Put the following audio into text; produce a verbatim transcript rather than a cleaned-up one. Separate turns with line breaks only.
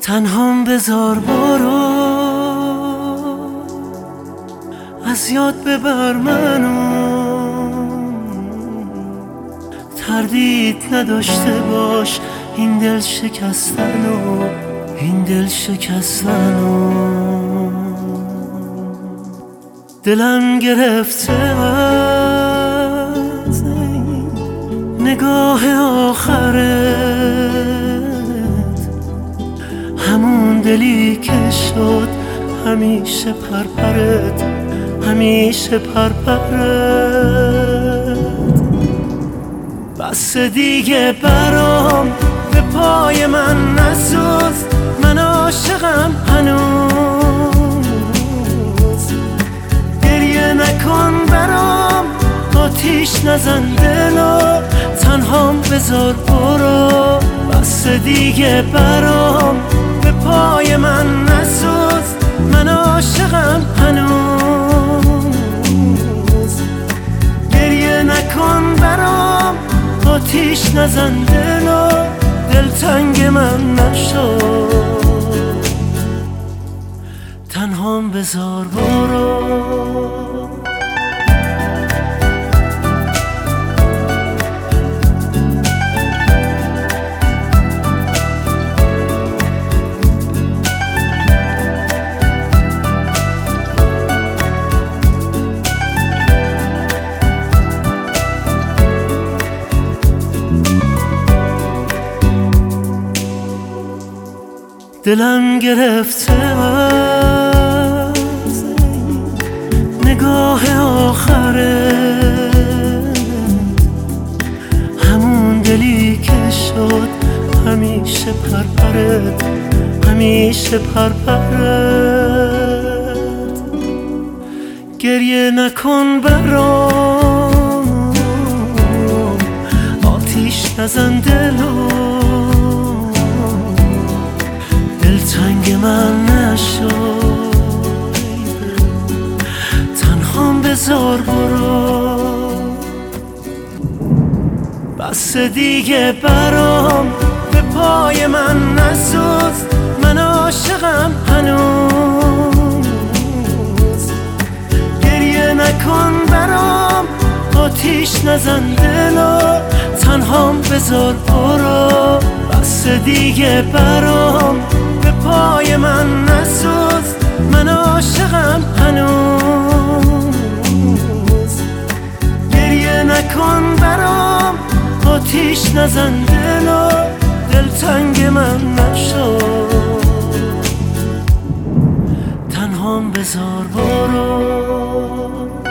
تنهام بذار برو، از یاد ببر منو، تردید نداشته باش این دل شکستنو، این دل شکستنو. دلم گرفته از نگاه آخرت، همون دلی که شد همیشه پرپرت، همیشه پرپرت. بس دیگه برام به پای من نسوز، من عاشقم هنوز. گریه نکن برام، آتیش نزن دلو، تنهام بذار برو. بس دیگه برام به پای من نسوز، من عاشقم هنوز. گریه نکن برام، آتیش نزن دلو، دلتنگ من نشو، تنهام بذار برو. دلم گرفته از نگاه آخرت، همون دلی که شد همیشه پرپرت، همیشه پرپرت. گریه نکن برام، آتیش نزن دلو، دلتنگ من نشو، تنهام بذار برو. بس دیگه برام به پای من نسوز، من عاشقم هنوز. گریه نکن برام، آتیش نزن دلو، تنهام بذار برو. بس دیگه برام به پای من نسوز، من عاشقم هنوز. گریه نکن برام، آتیش نزن دلو، دلتنگ من نشو، تنهام بذار برو.